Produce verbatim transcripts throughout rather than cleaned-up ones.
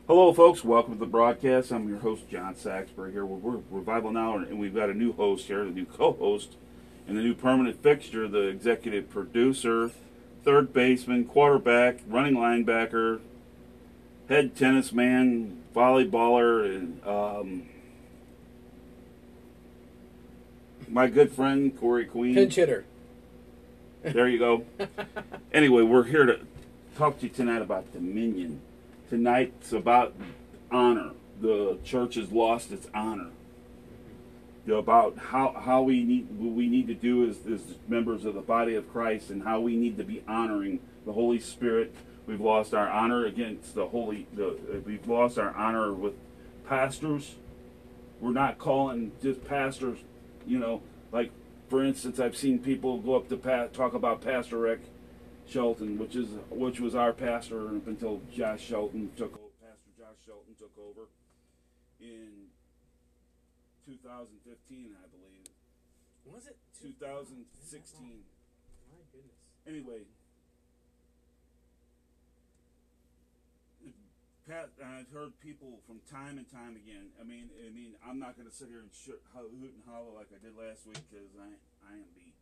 Hello, folks. Welcome to the broadcast. I'm your host, John Saxbury. Here we're, we're Revival Now, and we've got a new host here, a new co-host, and a new permanent fixture, the executive producer, third baseman, quarterback, running linebacker, head tennis man, volleyballer, and um, my good friend Corey Queen. Pinch hitter. There you go. Anyway, we're here to talk to you tonight about Dominion. Tonight's about honor. The church has lost its honor. About how, how we need what we need to do as, as members of the body of Christ, and how we need to be honoring the Holy Spirit. We've lost our honor against the Holy. The, we've lost our honor with pastors. We're not calling just pastors. You know, like for instance, I've seen people go up to pa- talk about Pastor Rick Shelton, which is which was our pastor up until Josh Shelton took over. Pastor Josh Shelton took over in two thousand fifteen, I believe. Was it two thousand sixteen? My goodness. Anyway, Pat, I've heard people from time and time again. I mean, I mean, I'm not going to sit here and sh- hoot and holler like I did last week because I I am beat.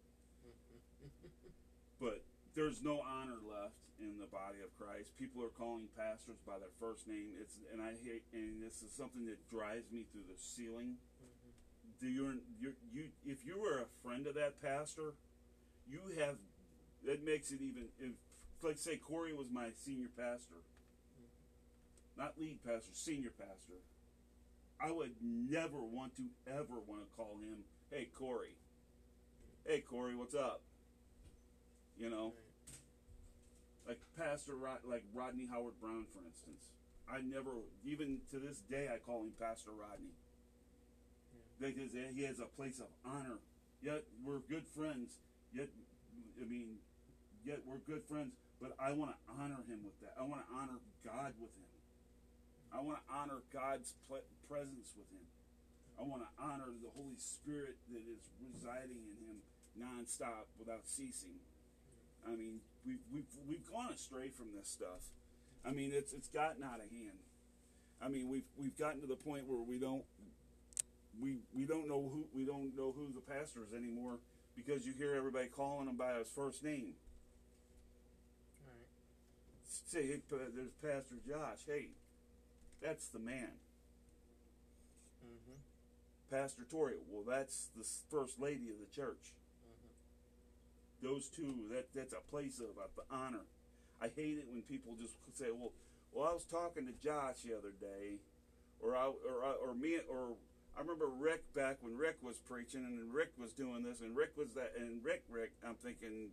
But there's no honor left in the body of Christ. People are calling pastors by their first name. It's and I hate, and this is something that drives me through the ceiling. Mm-hmm. Do you you you if you were a friend of that pastor, you have that makes it even. If, like say Corey was my senior pastor, mm-hmm. not lead pastor, senior pastor, I would never want to ever want to call him, hey Corey, hey Corey, what's up? You know. Like Pastor Rod, like Rodney Howard Brown, for instance. I never, even to this day, I call him Pastor Rodney. Yeah. Because he has a place of honor. Yet we're good friends. Yet, I mean, yet we're good friends. But I want to honor him with that. I want to honor God with him. I want to honor God's ple- presence with him. I want to honor the Holy Spirit that is residing in him nonstop without ceasing. I mean, we've, we've, we've gone astray from this stuff. I mean, it's it's gotten out of hand. I mean, we've we've gotten to the point where we don't we we don't know who we don't know who the pastor is anymore because you hear everybody calling him by his first name. All right. Say, hey, there's Pastor Josh. Hey, that's the man. Mm-hmm. Pastor Tori. Well, that's the first lady of the church. Those two, that that's a place of uh, honor. I hate it when people just say, "Well, well, I was talking to Josh the other day," or I, or or me, or I remember Rick back when Rick was preaching, and Rick was doing this, and Rick was that, and Rick, Rick. I'm thinking,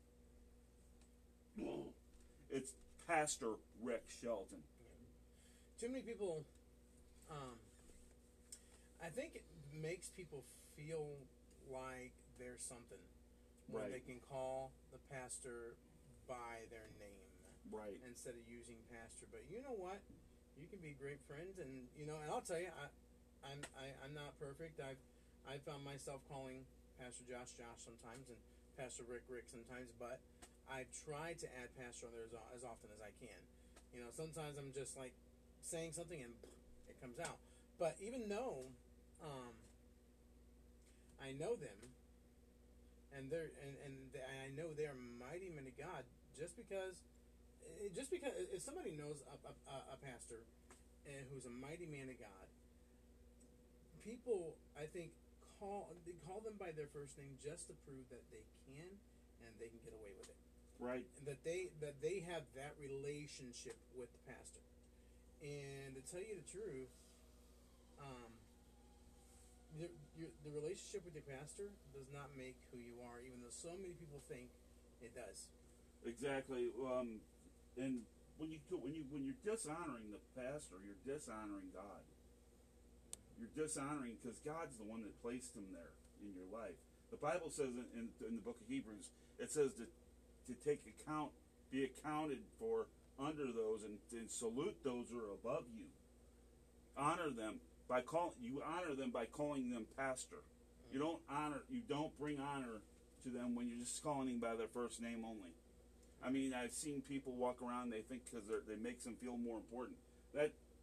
oh, it's Pastor Rick Shelton. Too many people. Um, I think it makes people feel like there's something. When right. They can call the pastor by their name, right, instead of using pastor. But you know what? You can be great friends, and you know. And I'll tell you, I, I'm I, I'm not perfect. I've I found myself calling Pastor Josh Josh sometimes, and Pastor Rick Rick sometimes. But I try to add pastor on there as, as often as I can. You know, sometimes I'm just like saying something and it comes out. But even though um, I know them. And they're and, and they, I know they're mighty men of God. Just because, just because if somebody knows a, a, a pastor, and who's a mighty man of God, people I think call they call them by their first name just to prove that they can and they can get away with it. Right. And that they that they have that relationship with the pastor. And to tell you the truth, um. The, your, the relationship with your pastor does not make who you are, even though so many people think it does. Exactly. Um, and when you when you when you're dishonoring the pastor, you're dishonoring God. You're dishonoring because God's the one that placed him there in your life. The Bible says in, in, in the book of Hebrews, it says to to take account, be accounted for under those, and, and salute those who are above you. Honor them. By call, you honor them by calling them pastor. You don't honor, you don't bring honor to them when you're just calling them by their first name only. I mean, I've seen people walk around, they think because they makes them feel more important. That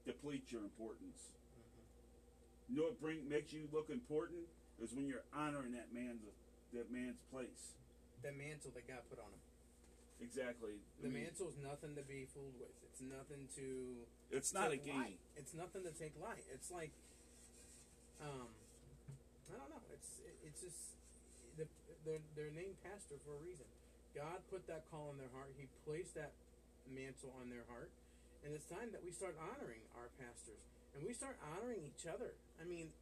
depletes your importance. You know what bring makes you look important is when you're honoring that man's that man's place. That mantle that God put on him. Exactly. The I mean, mantle's nothing to be fooled with. It's nothing to. It's not a take game. light. It's nothing to take light. It's like, um, I don't know. It's it, it's just the, they're they're named pastor for a reason. God put that call in their heart. He placed that mantle on their heart, and it's time that we start honoring our pastors and we start honoring each other. I mean,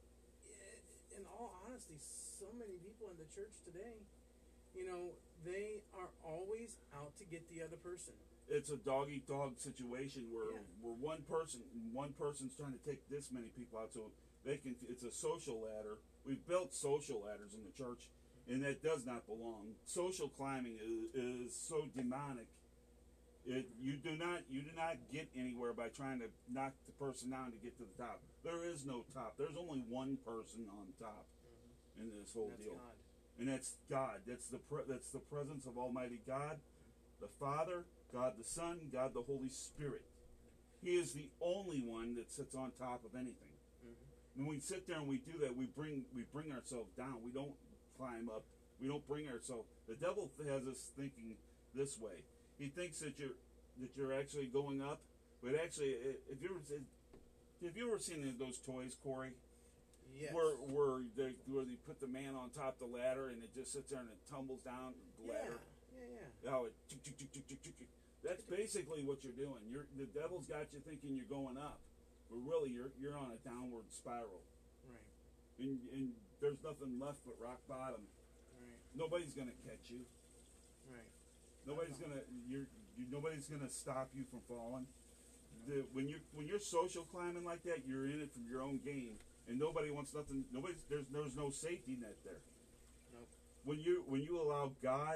in all honesty, so many people in the church today, you know, they are always out to get the other person. It's a dog eat dog situation where Yeah. where one person one person's trying to take this many people out, so they can. It's a social ladder. We've built social ladders in the church, and that does not belong. Social climbing is, is so demonic. It, you do not you do not get anywhere by trying to knock the person down to get to the top. There is no top. There's only one person on top in this whole That's deal, God. and that's God. That's the pre- that's the presence of Almighty God, the Father, God the Son, God the Holy Spirit. He is the only one that sits on top of anything. Mm-hmm. When we sit there and we do that, we bring we bring ourselves down. We don't climb up. We don't bring ourselves. The devil has us thinking this way. He thinks that you're that you're actually going up, but actually, if you ever have you ever seen those toys, Corey? Yes. Where where they where they put the man on top of the ladder and it just sits there and it tumbles down the ladder. Yeah, yeah, yeah. Oh, it, tick, tick, tick, tick, tick, tick, tick. That's basically what you're doing. You're the devil's got you thinking you're going up, but really you're you're on a downward spiral, Right. and and there's nothing left but rock bottom. Right. Nobody's gonna catch you. Right. Nobody's gonna you're you, nobody's gonna stop you from falling. The, when you when you're social climbing like that, you're in it from your own game, and nobody wants nothing. Nobody there's there's no safety net there. Nope. When you when you allow God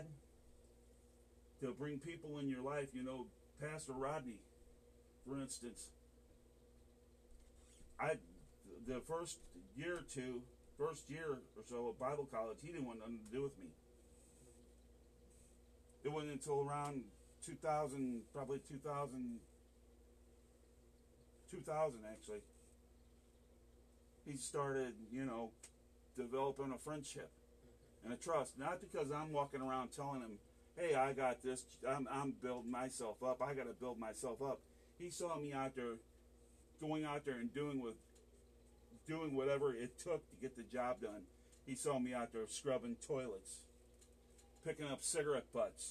to bring people in your life, you know, Pastor Rodney, for instance, I the first year or two, first year or so of Bible college, he didn't want nothing to do with me. It wasn't until around two thousand, probably two thousand, two thousand actually, he started, you know, developing a friendship and a trust. Not because I'm walking around telling him, hey, I got this, I'm, I'm building myself up, I got to build myself up. He saw me out there, going out there and doing with, doing whatever it took to get the job done. He saw me out there scrubbing toilets, picking up cigarette butts.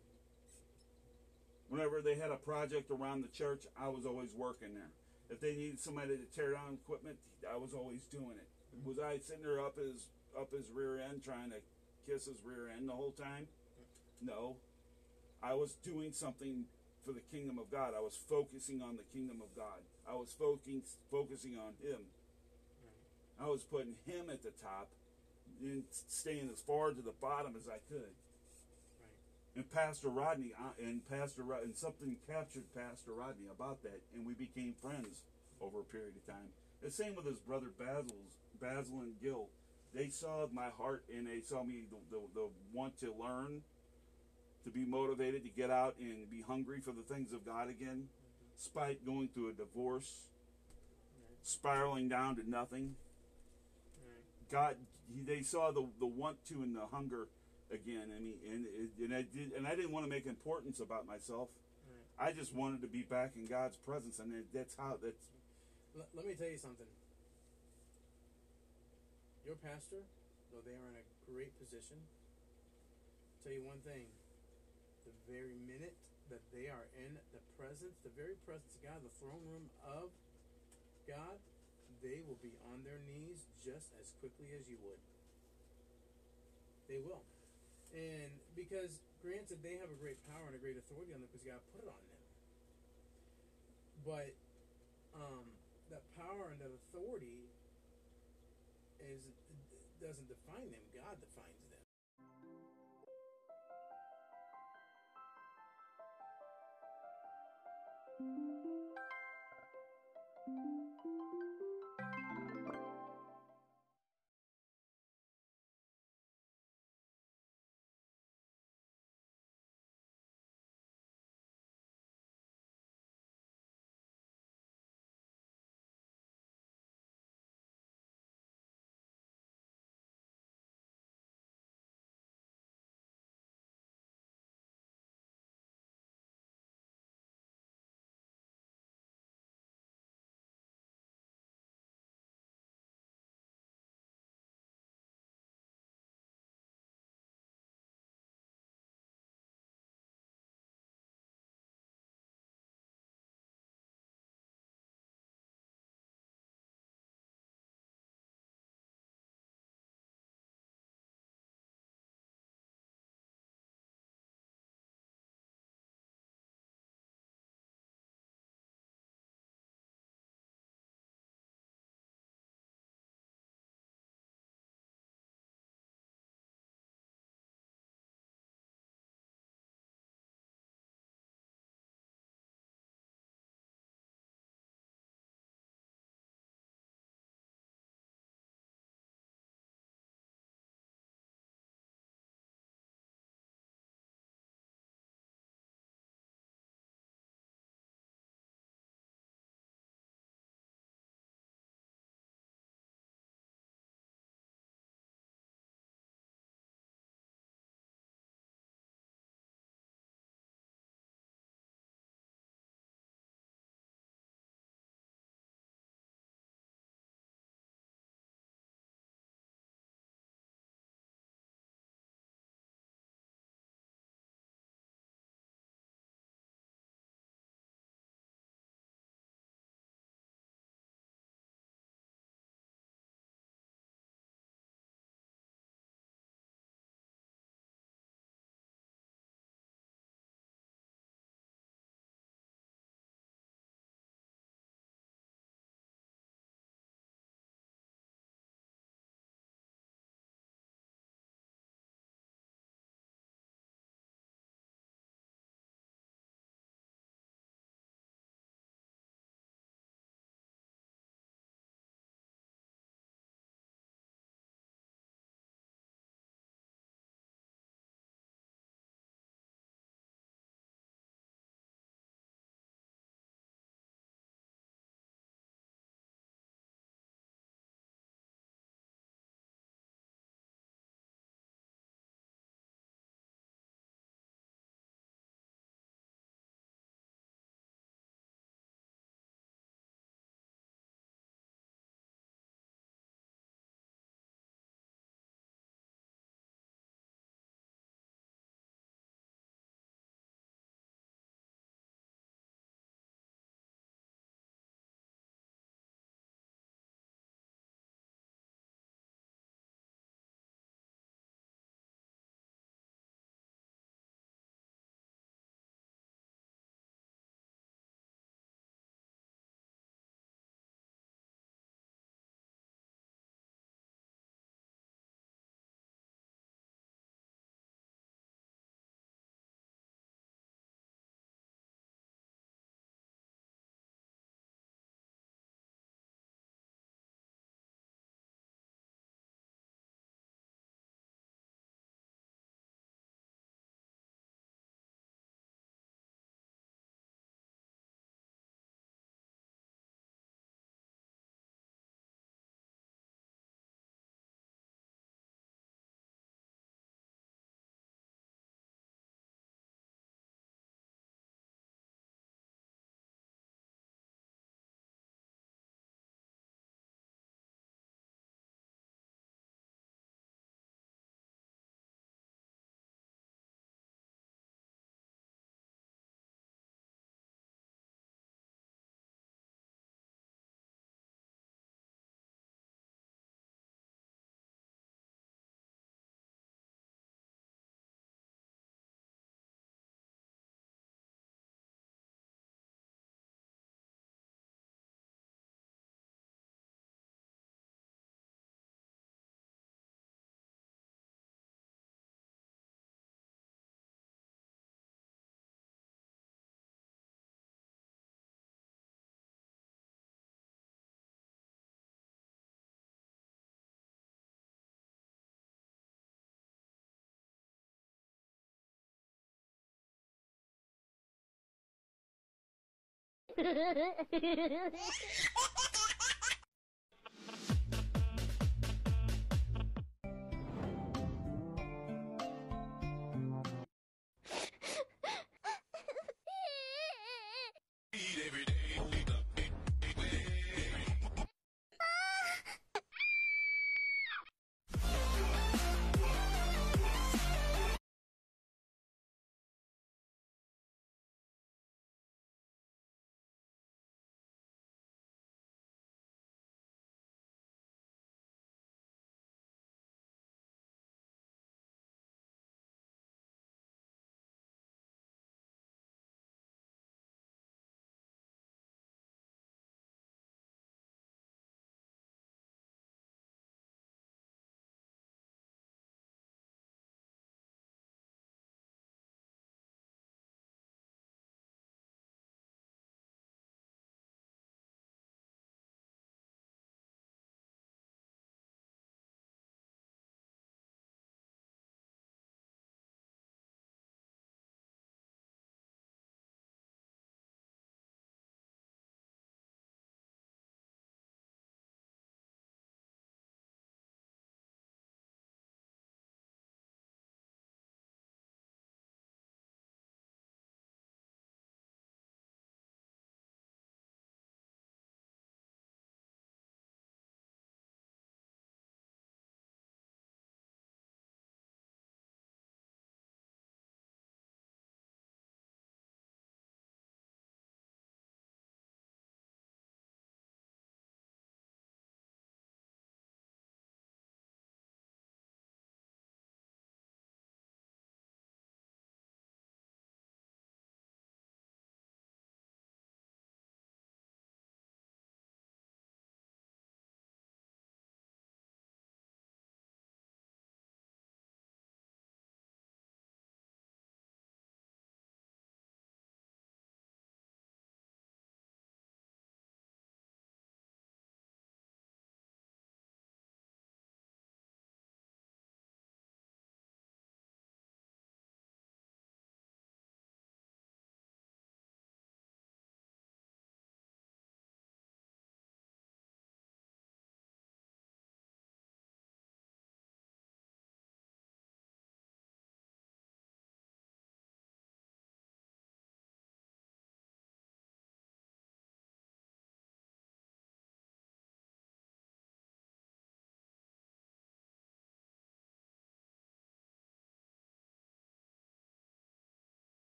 Whenever they had a project around the church, I was always working there. If they needed somebody to tear down equipment, I was always doing it. Was I sitting there up his up his rear end trying to kiss his rear end the whole time? No. I was doing something for the kingdom of God. I was focusing on the kingdom of God. I was focusing focusing on Him. I was putting Him at the top and staying as far to the bottom as I could. And Pastor Rodney uh, and Pastor Rod, and something captured Pastor Rodney about that, and we became friends over a period of time. The same with his brother Basil's, Basil and Gil. They saw my heart, and they saw me the, the, the want to learn, to be motivated to get out and be hungry for the things of God again, despite going through a divorce, spiraling down to nothing. God, he, they saw the the want to and the hunger again. I mean, and and I did, and I didn't want to make importance about myself. Right. I just wanted to be back in God's presence, and that's how that's. L- let me tell you something. Your pastor, though they are in a great position, tell you one thing. The very minute that they are in the presence, the very presence of God, the throne room of God, they will be on their knees just as quickly as you would. They will. And because, granted, they have a great power and a great authority on them because God put it on them. But um, that power and that authority is doesn't define them. God defines them.